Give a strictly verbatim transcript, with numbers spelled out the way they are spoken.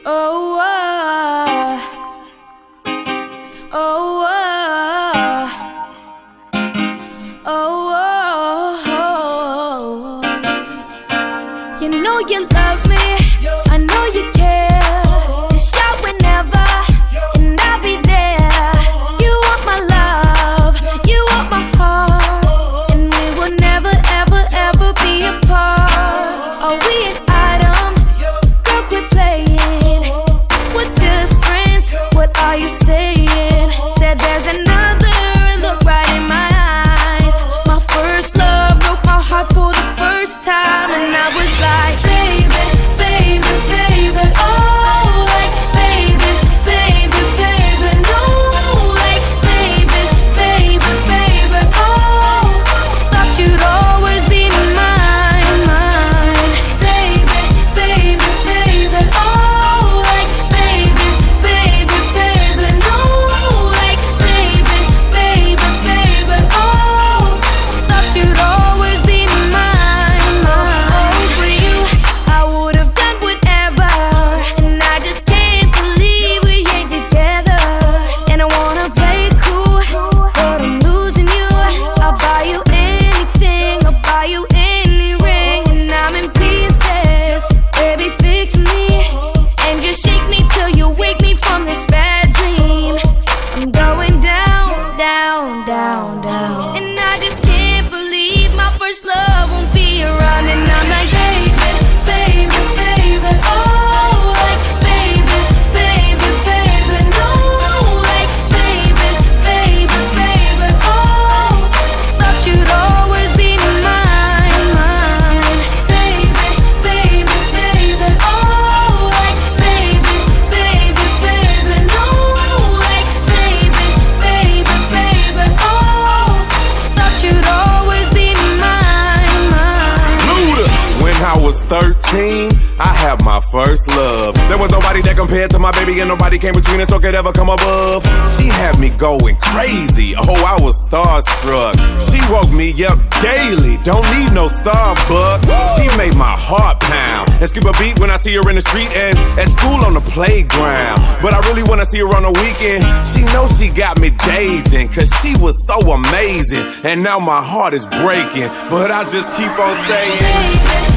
Oh, oh, oh, oh, oh, oh. You know you love me, I know you care. Just shout whenever, and I'll be there. You want my love, you want my heart, and we will never, ever, ever be apart. Are we an item? Girl, quit playing. We're just friends, what are you saying? Said there's another look right in my eyes. My first love broke my heart for the first time, and I was like, baby, baby, baby, oh, like, baby, baby, baby, no, like, baby, baby, baby, oh, thought you'd always be mine, mine, baby, baby, baby, oh, like, baby, baby, baby, no, like, baby, baby, baby, oh, thought you'd always be mine, mine. For you, I would have done whatever, and I just can't believe we ain't together. And I wanna play it cool, but I'm losing you. I'll buy you anything, I'll buy you any ring, and I'm in pieces. Baby, fix me, and just shake me till you wake me from this bad dream. I'm going down, down, down, down, and I just can't believe my first love won't be around. And I'm like, baby, baby, baby, oh, like, baby, baby, baby, no, like, baby, baby, baby, oh, thought you'd always be mine, mine, baby, baby, baby, oh, like, baby, baby, baby, no, like, baby, baby, baby, oh, thought you'd always be mine, mine. Luda. When I was thirteen, I had my first love. There was nobody that compared to my baby, and nobody came between us or could ever come above. She had me going crazy, oh, I was starstruck. She woke me up daily, don't need no Starbucks. She made my heart pound and skip a beat when I see her in the street and at school on the playground. But I really wanna see her on the weekend. She knows she got me dazing, cause she was so amazing. And now my heart is breaking, but I just keep on saying, Baby,